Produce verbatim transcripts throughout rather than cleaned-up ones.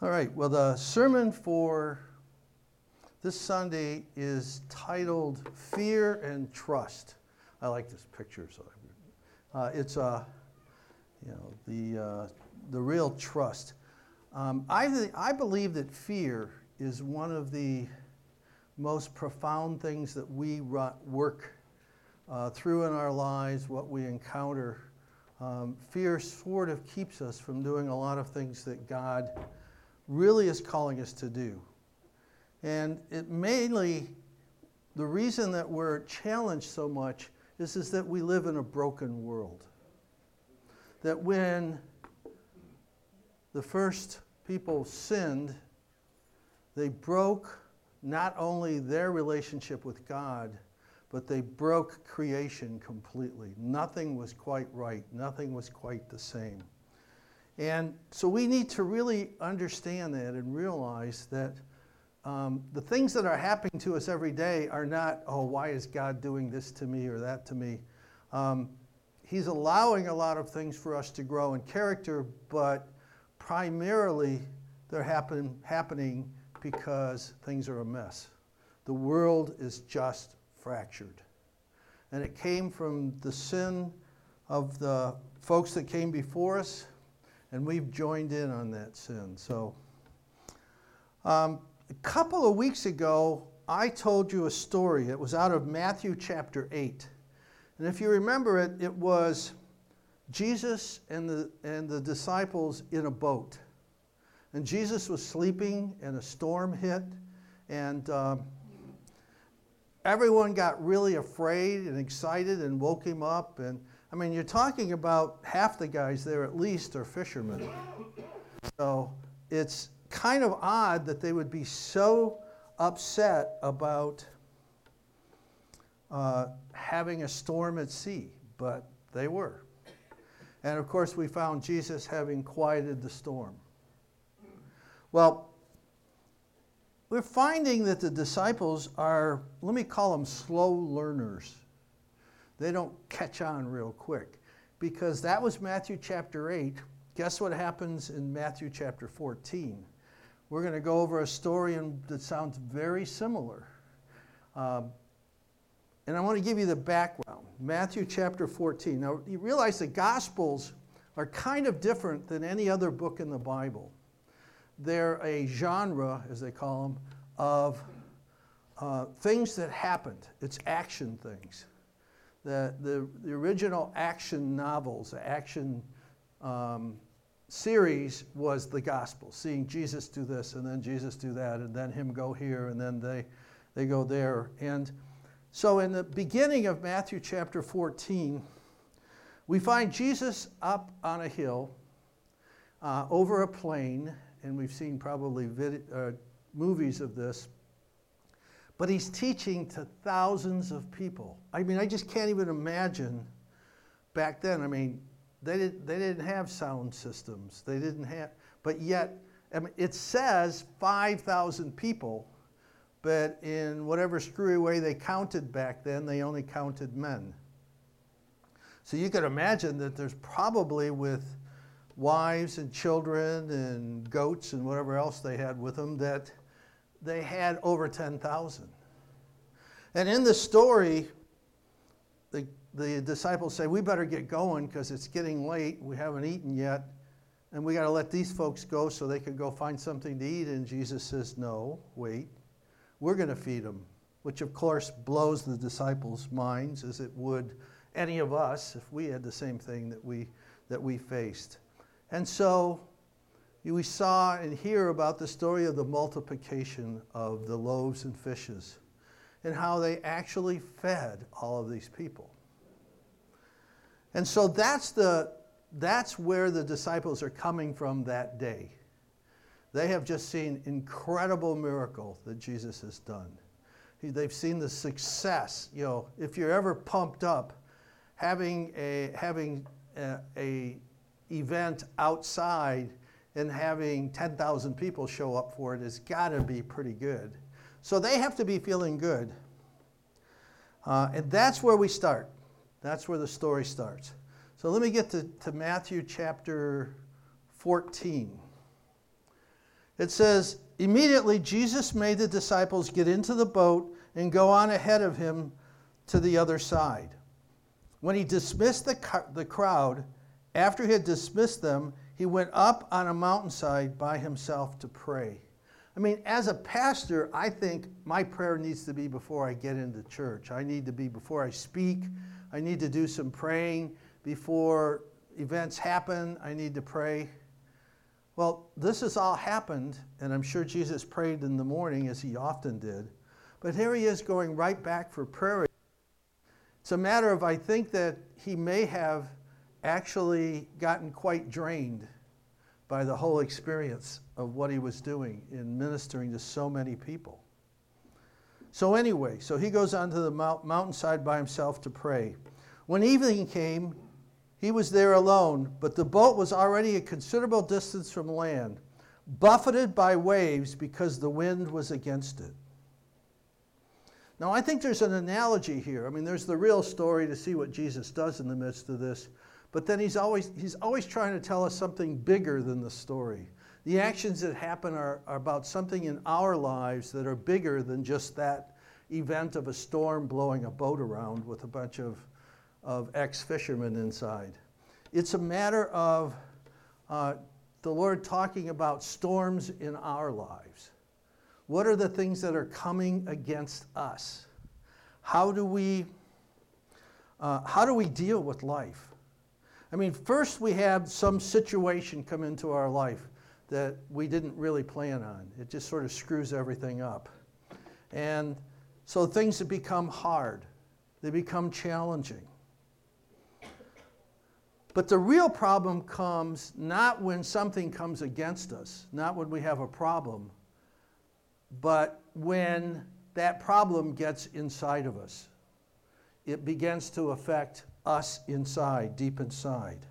All right, well, the sermon for this Sunday is titled Fear and Trust. I like this picture. So uh, it's uh, you know the uh, the real trust. Um, I I believe that fear is one of the most profound things that we work uh, through in our lives. What we encounter, um, fear sort of keeps us from doing a lot of things that God really is calling us to do. And it mainly, the reason that we're challenged so much is, is that we live in a broken world. That when the first people sinned, they broke not only their relationship with God, but they broke creation completely. Nothing was quite right. Nothing was quite the same. And so we need to really understand that and realize that um, the things that are happening to us every day are not, oh, why is God doing this to me or that to me? Um, he's allowing a lot of things for us to grow in character, but primarily they're happen, happening because things are a mess. The world is just fractured. And it came from the sin of the folks that came before us, and we've joined in on that sin. So um, a couple of weeks ago, I told you a story. It was out of Matthew chapter eight. And if you remember it, it was Jesus and the, and the disciples in a boat. And Jesus was sleeping, and a storm hit, and um, everyone got really afraid and excited and woke him up. And I mean, you're talking about half the guys there at least are fishermen. So it's kind of odd that they would be so upset about uh, having a storm at sea, but they were. And of course, we found Jesus having quieted the storm. Well, we're finding that the disciples are, let me call them slow learners. They don't catch on real quick, because that was Matthew chapter eight. Guess what happens in Matthew chapter fourteen? We're going to go over a story that sounds very similar. Um, and I want to give you the background. Matthew chapter fourteen. Now, you realize the Gospels are kind of different than any other book in the Bible. They're a genre, as they call them, of uh, things that happened. It's action things. The, the, the original action novels, the action um, series was the gospel, seeing Jesus do this and then Jesus do that and then him go here and then they, they go there. And so in the beginning of Matthew chapter fourteen, we find Jesus up on a hill uh, over a plain, and we've seen probably vid- uh, movies of this. But he's teaching to thousands of people. I mean, I just can't even imagine back then. I mean, they didn't, they didn't have sound systems. They didn't have, but yet, I mean, it says five thousand people, but in whatever screwy way they counted back then, they only counted men. So you could imagine that there's probably, with wives and children and goats and whatever else they had with them, that they had over ten thousand. And in the story, the, the disciples say, we better get going because it's getting late. We haven't eaten yet. And we got to let these folks go so they can go find something to eat. And Jesus says, no, wait. We're going to feed them, which of course blows the disciples' minds, as it would any of us if we had the same thing that we, that we faced. And so we saw and hear about the story of the multiplication of the loaves and fishes and how they actually fed all of these people. And so that's the that's where the disciples are coming from that day. They have just seen incredible miracle that Jesus has done. They've seen the success. You know, if you're ever pumped up, having a having a, a event outside and having ten thousand people show up for it has got to be pretty good. So they have to be feeling good. Uh, and that's where we start. That's where the story starts. So let me get to, to Matthew chapter fourteen. It says, immediately Jesus made the disciples get into the boat and go on ahead of him to the other side. When he dismissed the, the crowd, after he had dismissed them, he went up on a mountainside by himself to pray. I mean, as a pastor, I think my prayer needs to be before I get into church. I need to be before I speak. I need to do some praying before events happen. I need to pray. Well, this has all happened, and I'm sure Jesus prayed in the morning as he often did. But here he is going right back for prayer. It's a matter of, I think that he may have actually gotten quite drained by the whole experience of what he was doing in ministering to so many people. So anyway, so he goes onto the mount, mountainside by himself to pray. When evening came, he was there alone, but the boat was already a considerable distance from land, buffeted by waves because the wind was against it. Now, I think there's an analogy here. I mean, there's the real story to see what Jesus does in the midst of this, but then he's always, he's always trying to tell us something bigger than the story. The actions that happen are, are about something in our lives that are bigger than just that event of a storm blowing a boat around with a bunch of, of ex-fishermen inside. It's a matter of uh, the Lord talking about storms in our lives. What are the things that are coming against us? How do we, uh, how do we deal with life? I mean, first we have some situation come into our life that we didn't really plan on. It just sort of screws everything up. And so things have become hard. They become challenging. But the real problem comes not when something comes against us, not when we have a problem, but when that problem gets inside of us. It begins to affect us inside, deep inside.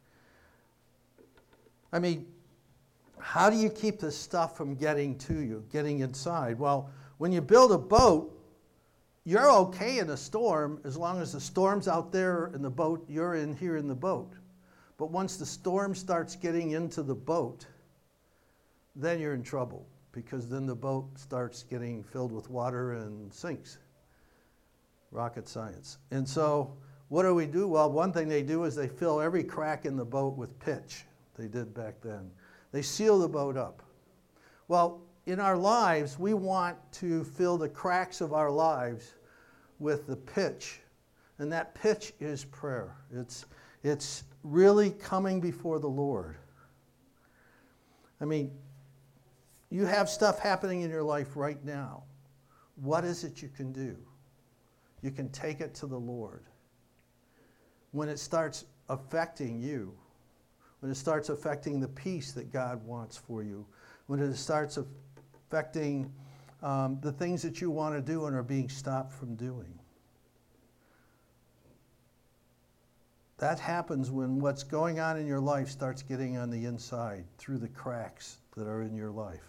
I mean, how do you keep this stuff from getting to you, getting inside? Well, when you build a boat, you're okay in a storm as long as the storm's out there in the boat, you're in here in the boat. But once the storm starts getting into the boat, then you're in trouble, because then the boat starts getting filled with water and sinks. Rocket science. And so what do we do? Well, one thing they do is they fill every crack in the boat with pitch. They did back then. They seal the boat up. Well, in our lives, we want to fill the cracks of our lives with the pitch. And that pitch is prayer. It's, it's really coming before the Lord. I mean, you have stuff happening in your life right now. What is it you can do? You can take it to the Lord. When it starts affecting you, when it starts affecting the peace that God wants for you, when it starts affecting um, the things that you want to do and are being stopped from doing. That happens when what's going on in your life starts getting on the inside through the cracks that are in your life.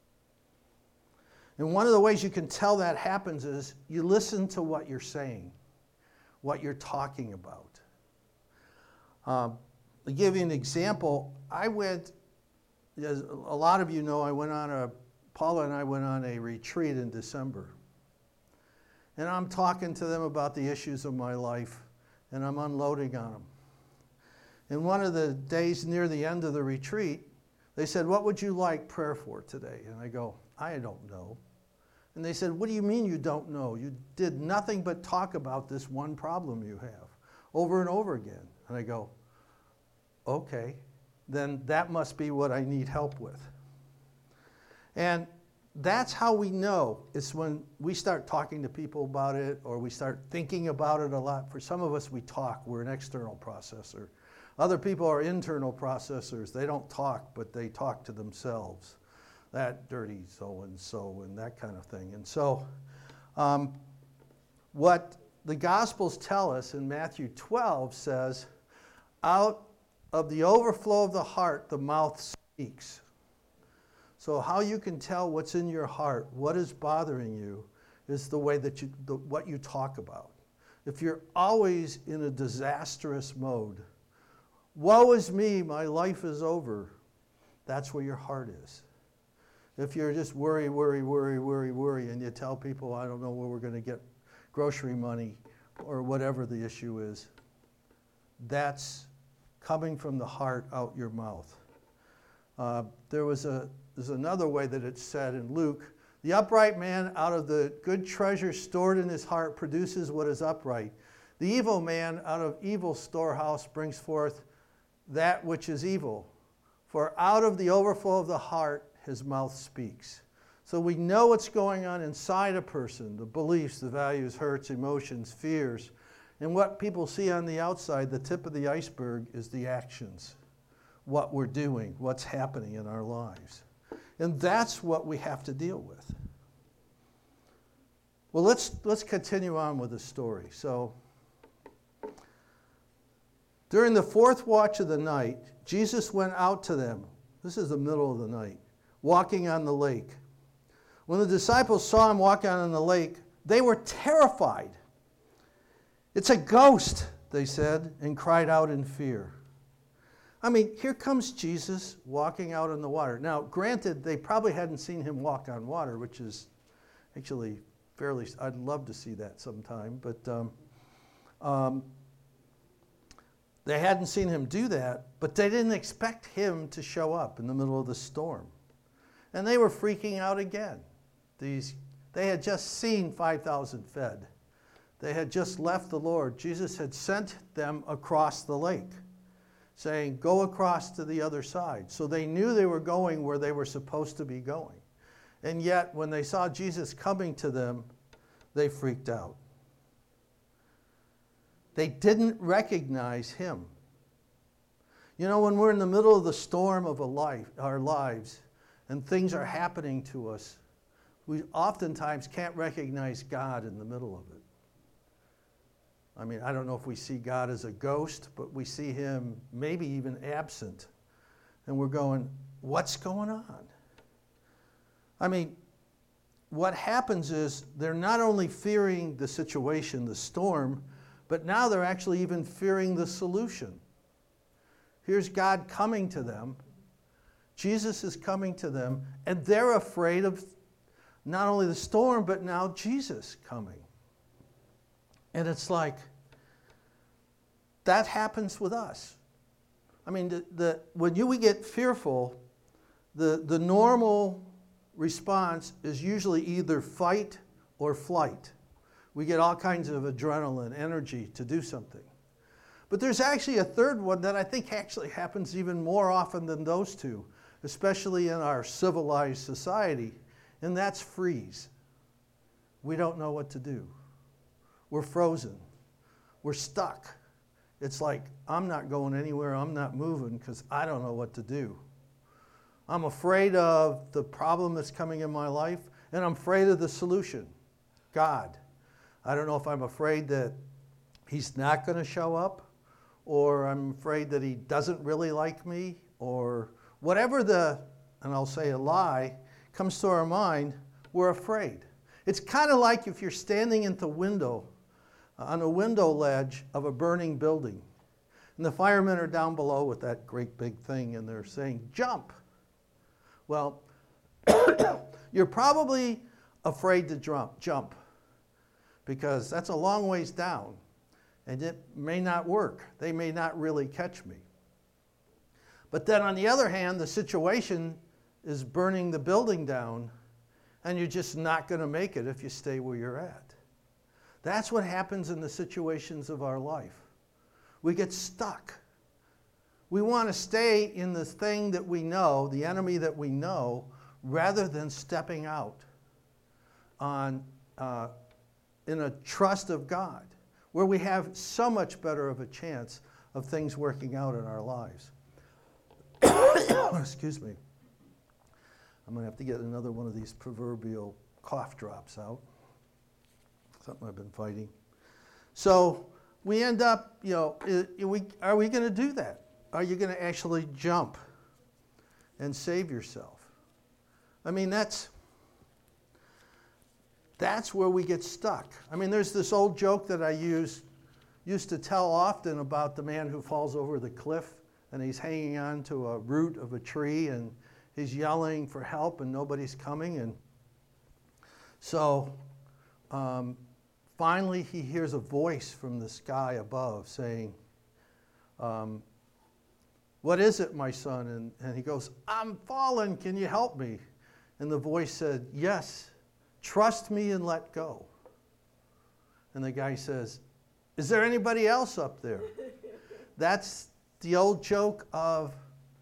And one of the ways you can tell that happens is you listen to what you're saying, what you're talking about. Um, to give you an example, I went, as a lot of you know, I went on a, Paula and I went on a retreat in December. And I'm talking to them about the issues of my life, and I'm unloading on them. And one of the days near the end of the retreat, they said, "What would you like prayer for today?" And I go, "I don't know." And they said, "What do you mean you don't know? You did nothing but talk about this one problem you have over and over again." And I go, "Okay, then that must be what I need help with." And that's how we know. It's when we start talking to people about it, or we start thinking about it a lot. For some of us, we talk. We're an external processor. Other people are internal processors. They don't talk, but they talk to themselves. That dirty so-and-so and that kind of thing. And so um, what the Gospels tell us in Matthew twelve says, out of the overflow of the heart, the mouth speaks. So how you can tell what's in your heart, what is bothering you, is the way that you, the, what you talk about. If you're always in a disastrous mode, woe is me, my life is over, that's where your heart is. If you're just worry, worry, worry, worry, worry, and you tell people, I don't know where we're going to get grocery money or whatever the issue is, that's coming from the heart out your mouth. Uh, there was a, there's another way that it's said in Luke, the upright man out of the good treasure stored in his heart produces what is upright. The evil man out of evil storehouse brings forth that which is evil. For out of the overflow of the heart, his mouth speaks. So we know what's going on inside a person, the beliefs, the values, hurts, emotions, fears. And what people see on the outside, the tip of the iceberg, is the actions, what we're doing, what's happening in our lives. And that's what we have to deal with. Well, let's, let's continue on with the story. So, during the fourth watch of the night, Jesus went out to them. This is the middle of the night, walking on the lake. When the disciples saw him walking on the lake, they were terrified. It's a ghost, they said, and cried out in fear. I mean, here comes Jesus walking out on the water. Now, granted, they probably hadn't seen him walk on water, which is actually fairly, I'd love to see that sometime, but um, um, they hadn't seen him do that, but they didn't expect him to show up in the middle of the storm. And they were freaking out again. These, they had just seen five thousand fed. They had just left the Lord. Jesus had sent them across the lake, saying, go across to the other side. So they knew they were going where they were supposed to be going. And yet, when they saw Jesus coming to them, they freaked out. They didn't recognize him. You know, when we're in the middle of the storm of a life, our lives, and things are happening to us, we oftentimes can't recognize God in the middle of it. I mean, I don't know if we see God as a ghost, but we see him maybe even absent. And we're going, what's going on? I mean, what happens is they're not only fearing the situation, the storm, but now they're actually even fearing the solution. Here's God coming to them. Jesus is coming to them, and they're afraid of not only the storm, but now Jesus coming. And it's like, that happens with us. I mean, the, the, when you, we get fearful, the, the normal response is usually either fight or flight. We get all kinds of adrenaline, energy to do something. But there's actually a third one that I think actually happens even more often than those two, especially in our civilized society, and that's freeze. We don't know what to do. We're frozen. We're stuck. It's like, I'm not going anywhere, I'm not moving because I don't know what to do. I'm afraid of the problem that's coming in my life, and I'm afraid of the solution, God. I don't know if I'm afraid that he's not going to show up, or I'm afraid that he doesn't really like me, or whatever the, and I'll say a lie, comes to our mind, we're afraid. It's kind of like if you're standing at the window, on a window ledge of a burning building, and the firemen are down below with that great big thing, and they're saying, jump. Well, you're probably afraid to jump, jump, because that's a long ways down, and it may not work. They may not really catch me. But then on the other hand, the situation is burning the building down, and you're just not going to make it if you stay where you're at. That's what happens in the situations of our life. We get stuck. We want to stay in the thing that we know, the enemy that we know, rather than stepping out on uh, in a trust of God, where we have so much better of a chance of things working out in our lives. Excuse me. I'm going to have to get another one of these proverbial cough drops out. Something I've been fighting. So we end up, you know, are we, are we going to do that? Are you going to actually jump and save yourself? I mean, that's, that's where we get stuck. I mean, there's this old joke that I use, used to tell often about the man who falls over the cliff, and he's hanging on to a root of a tree, and he's yelling for help and nobody's coming. And so um, finally he hears a voice from the sky above saying, um, what is it, my son? And, and he goes, I'm fallen, can you help me? And the voice said, yes, trust me and let go. And the guy says, is there anybody else up there? That's the old joke of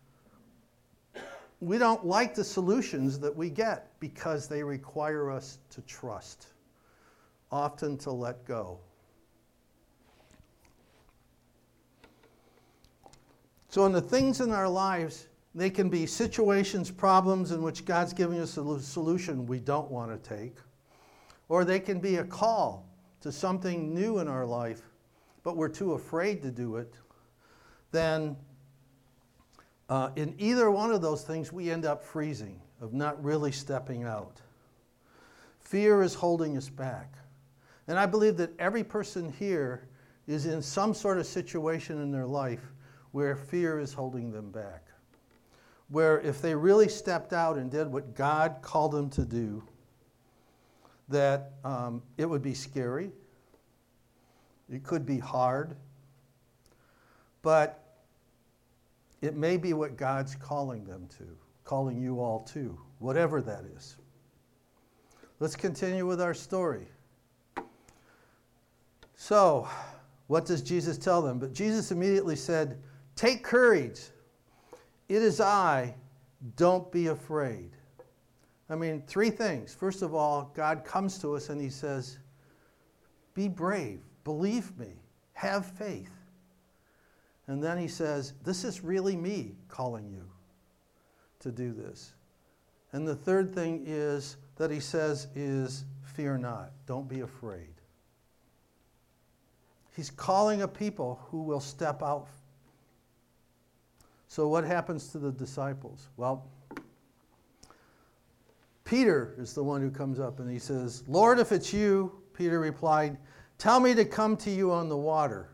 we don't like the solutions that we get because they require us to trust, often to let go. So in the things in our lives, they can be situations, problems in which God's giving us a solution we don't want to take. Or they can be a call to something new in our life, but we're too afraid to do it. Then uh, in either one of those things, we end up freezing, of not really stepping out. Fear is holding us back. And I believe that every person here is in some sort of situation in their life where fear is holding them back. Where if they really stepped out and did what God called them to do, that um, it would be scary. It could be hard. But it may be what God's calling them to, calling you all to, whatever that is. Let's continue with our story. So, what does Jesus tell them? But Jesus immediately said, take courage. It is I. Don't be afraid. I mean, three things. First of all, God comes to us and he says, be brave. Believe me. Have faith. And then he says, this is really me calling you to do this. And the third thing is that he says is, fear not. Don't be afraid. He's calling a people who will step out. So what happens to the disciples? Well, Peter is the one who comes up and he says, Lord, if it's you, Peter replied, tell me to come to you on the water.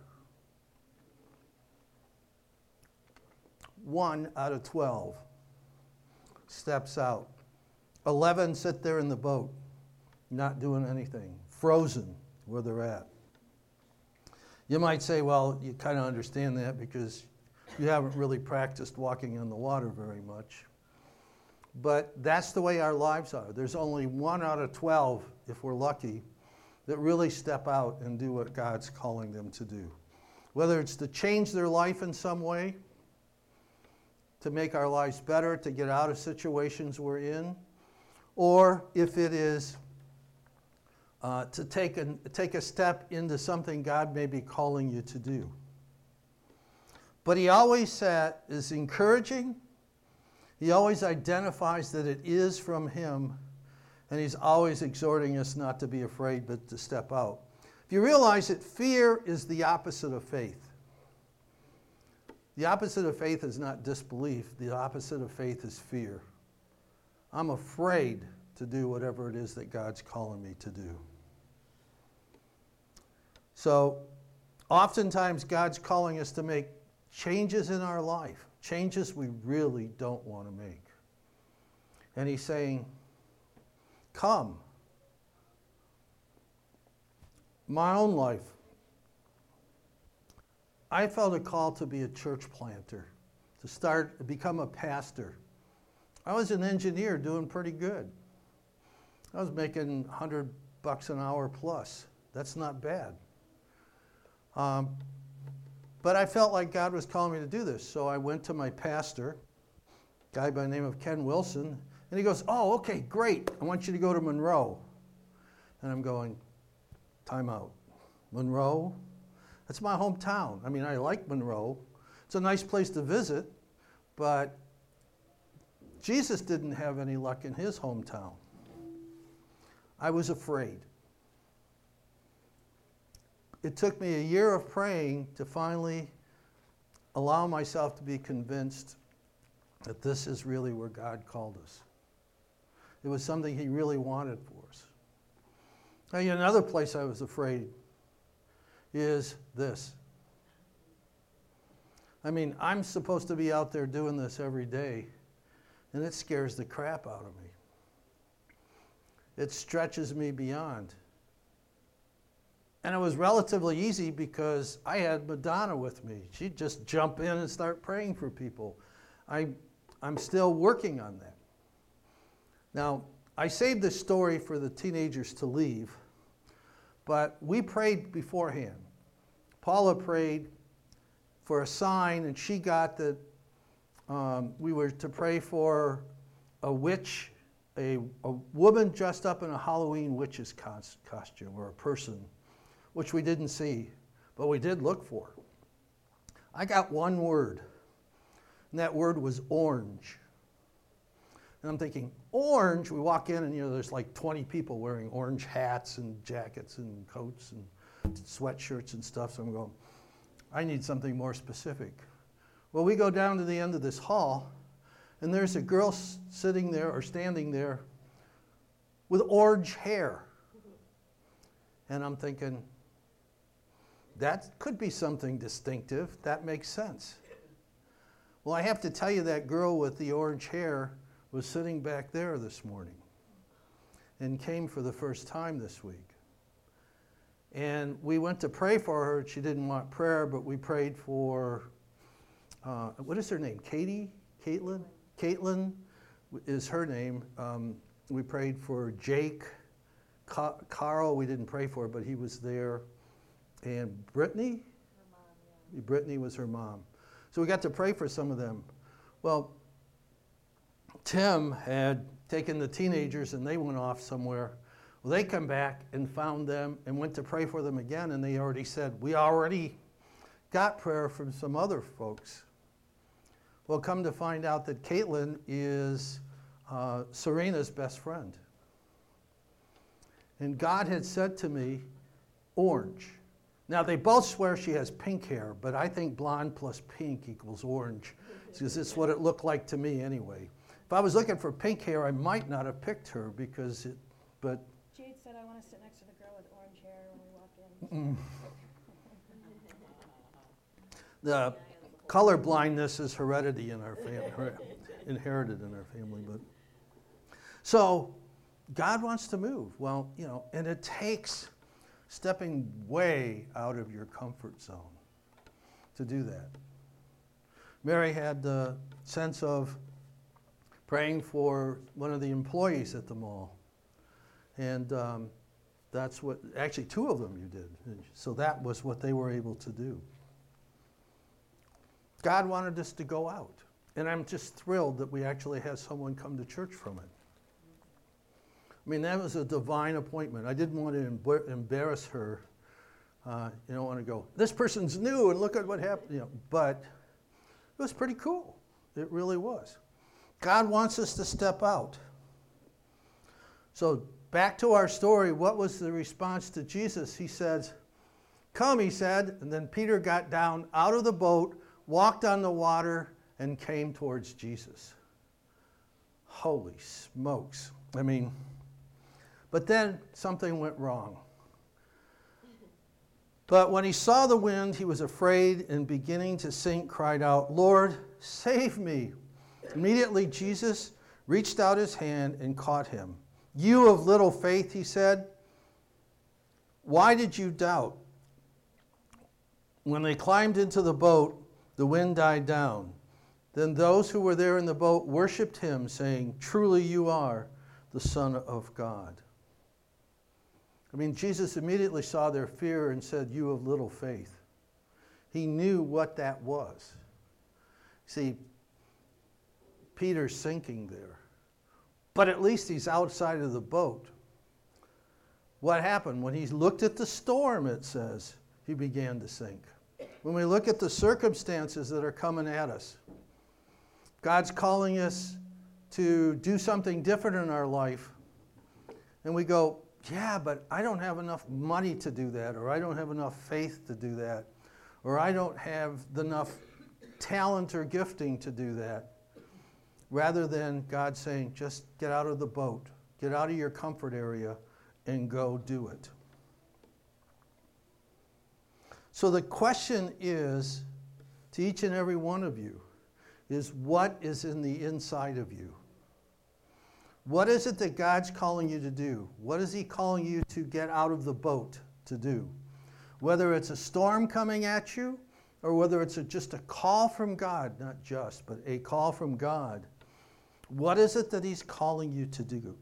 One out of twelve steps out. Eleven sit there in the boat, not doing anything, frozen where they're at. You might say, well, you kind of understand that because you haven't really practiced walking on the water very much. But that's the way our lives are. There's only one out of twelve, if we're lucky, that really step out and do what God's calling them to do. Whether it's to change their life in some way, to make our lives better, to get out of situations we're in, or if it is uh, to take a, take a step into something God may be calling you to do. But he always said, is encouraging. He always identifies that it is from him, and he's always exhorting us not to be afraid, but to step out. If you realize that fear is the opposite of faith. The opposite of faith is not disbelief. The opposite of faith is fear. I'm afraid to do whatever it is that God's calling me to do. So, oftentimes God's calling us to make changes in our life, changes we really don't want to make. And he's saying, come. My own life, I felt a call to be a church planter, to start, become a pastor. I was an engineer doing pretty good. I was making a hundred bucks an hour plus. That's not bad. Um, but I felt like God was calling me to do this. So I went to my pastor, a guy by the name of Ken Wilson, and he goes, oh, okay, great. I want you to go to Monroe. And I'm going, time out. Monroe? That's my hometown. I mean, I like Monroe. It's a nice place to visit, but Jesus didn't have any luck in his hometown. I was afraid. It took me a year of praying to finally allow myself to be convinced that this is really where God called us. It was something he really wanted for us. Now, another place I was afraid is this. I mean, I'm supposed to be out there doing this every day. And it scares the crap out of me. It stretches me beyond. And it was relatively easy because I had Madonna with me. She'd just jump in and start praying for people. I, I'm still working on that. Now, I saved this story for the teenagers to leave, but we prayed beforehand. Paula prayed for a sign, and she got that um, we were to pray for a witch, a, a woman dressed up in a Halloween witch's cos- costume, or a person, which we didn't see, but we did look for. I got one word, and that word was orange. And I'm thinking, orange? We walk in and, you know, there's like twenty people wearing orange hats and jackets and coats and sweatshirts and stuff. So I'm going, I need something more specific. Well, we go down to the end of this hall, and there's a girl s- sitting there or standing there with orange hair. And I'm thinking, that could be something distinctive. That makes sense. Well, I have to tell you, that girl with the orange hair was sitting back there this morning and came for the first time this week. And we went to pray for her. She didn't want prayer, but we prayed for, uh, what is her name? Katie? Caitlin? Caitlin is her name. Um, we prayed for Jake. Ca- Carl, we didn't pray for, but he was there. And Brittany? Her mom, yeah. Brittany was her mom. So we got to pray for some of them. Well, Tim had taken the teenagers and they went off somewhere. Well, they come back and found them and went to pray for them again, and they already said, we already got prayer from some other folks. Well, come to find out that Caitlin is uh, Serena's best friend. And God had said to me, orange. Now, they both swear she has pink hair, but I think blonde plus pink equals orange, because it's what it looked like to me anyway. If I was looking for pink hair, I might not have picked her, because it, but... Jade said, I want to sit next to the girl with orange hair when we walk in. The color blindness is heredity in our family, inherited in our family. But so God wants to move. Well, you know, and it takes stepping way out of your comfort zone to do that. Mary had the sense of praying for one of the employees at the mall. And um, that's what, actually two of them you did. So that was what they were able to do. God wanted us to go out. And I'm just thrilled that we actually had someone come to church from it. I mean, that was a divine appointment. I didn't want to emb- embarrass her. Uh, you don't want to go, this person's new and look at what happened. You know, but it was pretty cool. It really was. God wants us to step out. So back to our story, what was the response to Jesus? He said, come, he said, and then Peter got down out of the boat, walked on the water, and came towards Jesus. Holy smokes. I mean, but then something went wrong. But when he saw the wind, he was afraid, and beginning to sink, cried out, Lord, save me. Immediately Jesus reached out his hand and caught him. You of little faith, he said, why did you doubt? When they climbed into the boat, the wind died down. Then those who were there in the boat worshipped him, saying, truly you are the Son of God. I mean, Jesus immediately saw their fear and said, you of little faith. He knew what that was. See, Peter's sinking there. But at least he's outside of the boat. What happened? When he looked at the storm, it says, he began to sink. When we look at the circumstances that are coming at us, God's calling us to do something different in our life. And we go, yeah, but I don't have enough money to do that, or I don't have enough faith to do that, or I don't have enough talent or gifting to do that. Rather than God saying, just get out of the boat, get out of your comfort area, and go do it. So the question is, to each and every one of you, is what is in the inside of you? What is it that God's calling you to do? What is he calling you to get out of the boat to do? Whether it's a storm coming at you, or whether it's a, just a call from God, not just, but a call from God. What is it that he's calling you to do?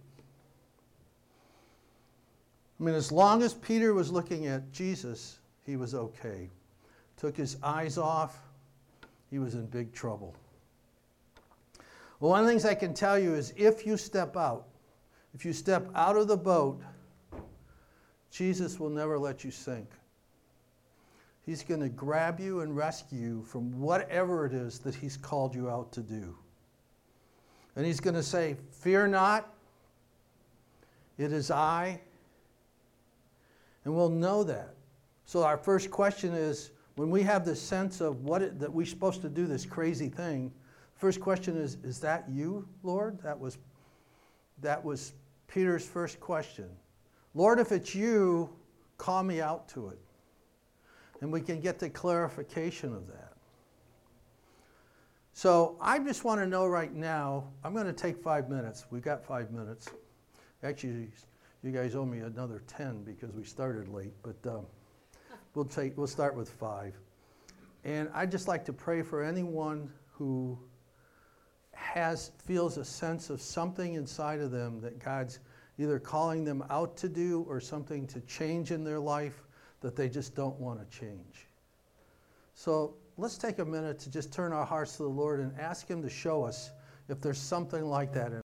I mean, as long as Peter was looking at Jesus, he was okay. Took his eyes off, he was in big trouble. Well, one of the things I can tell you is if you step out, if you step out of the boat, Jesus will never let you sink. He's going to grab you and rescue you from whatever it is that he's called you out to do. And he's going to say, fear not, it is I. And we'll know that. So our first question is, when we have this sense of what it, that we're supposed to do this crazy thing, first question is, is that you, Lord? That was, that was Peter's first question. Lord, if it's you, call me out to it. And we can get the clarification of that. So I just want to know right now, I'm going to take five minutes. We've got five minutes. Actually, you guys owe me another ten because we started late, but um, we'll take, we'll start with five. And I'd just like to pray for anyone who has, feels a sense of something inside of them that God's either calling them out to do or something to change in their life that they just don't want to change. So let's take a minute to just turn our hearts to the Lord and ask him to show us if there's something like that in